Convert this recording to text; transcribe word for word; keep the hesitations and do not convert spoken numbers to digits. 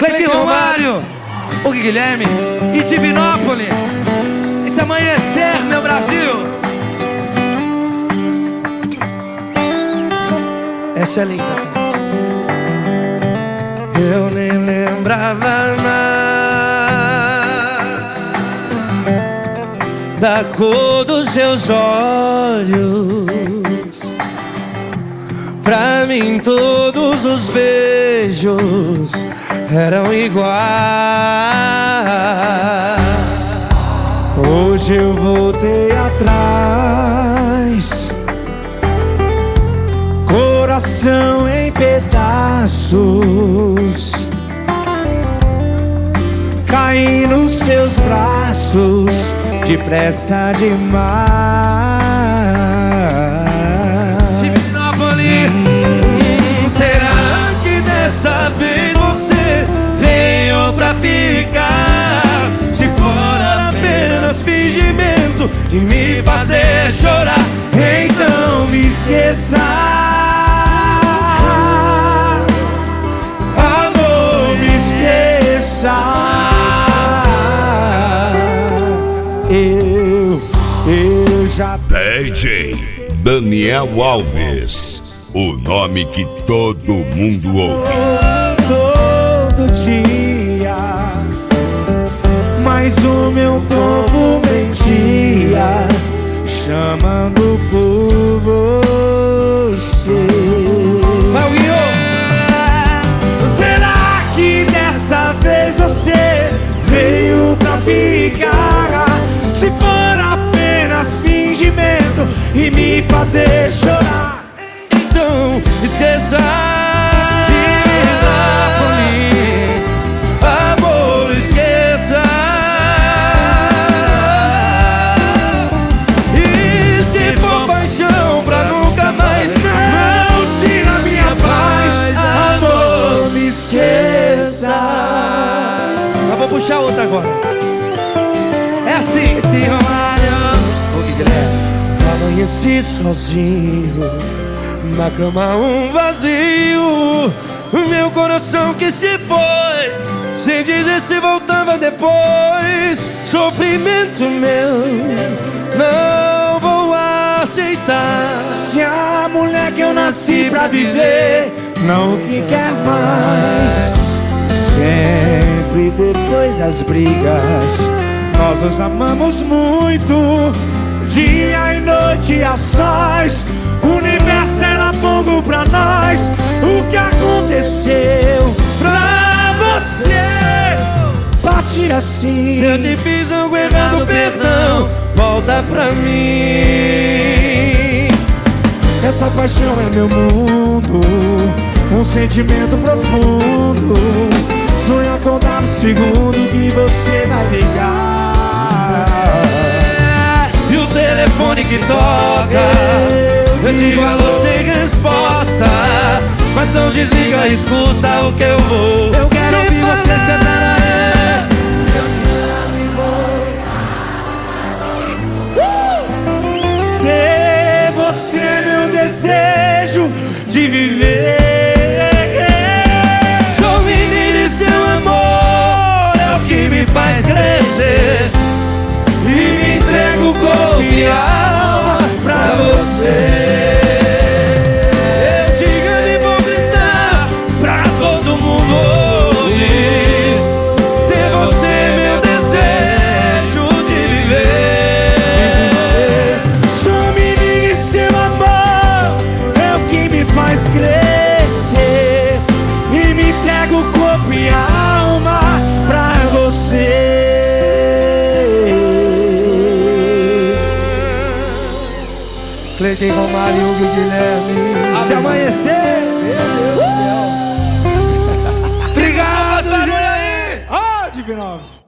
Cleiton Romário, o Guilherme e Divinópolis. Esse amanhecer, meu Brasil. Essa é linda. Eu nem lembrava mais da cor dos seus olhos. Pra mim todos os beijos eram iguais. Hoje eu voltei atrás, coração em pedaços, caí nos seus braços depressa demais. Divinópolis. Hum, será que dessa vez você veio pra ficar? Se for apenas fingimento de me fazer chorar, então me esqueça. Amor, me esqueça. Eu, eu já D J Daniel Alves, o nome que todo mundo ouve. Todo dia, mas o meu corpo mentia, chamando por você. Será que dessa vez você veio pra ficar? Se for apenas fingimento e me fazer chorar, então esqueça. Divinópolis, amor, esqueça. E se for paixão pra nunca mais, não tira minha paz. Amor, me esqueça. Eu vou puxar outra agora. É assim. Cleiton Romário, o Guilherme. Amanheci sozinho, na cama um vazio, meu coração que se foi, sem dizer se voltava depois. Sofrimento meu, não vou aceitar. Se a mulher que eu nasci pra viver não que quer mais, sempre depois das brigas nós nos amamos muito, dia e noite a sós. O universo era pouco pra nós. O que aconteceu pra você partir assim? Se eu te fiz algo errado, perdão, volta pra mim. Essa paixão é meu mundo, um sentimento profundo. Sonho acordar no segundo que você vai ligar. E o telefone que toca, eu digo alô sem resposta, mas não desliga, escuta o que eu vou. Eu quero ouvir vocês cantar. Eu te amo e vou uh! ter você é meu desejo de viver. Sou menino e seu amor é o que me faz crescer, e me entrego corpo e alma pra você. Eu te amo e vou gritar pra todo mundo ouvir. Ter você é meu desejo de viver. Sou menino e seu amor é o que me faz crescer, e me entrego corpo e alma pra você. Cleiton Romário, o Guilherme. Se amanhecer, Meu Deus do céu. obrigado, Faz barulho gente. aí! Ah, Divinópolis.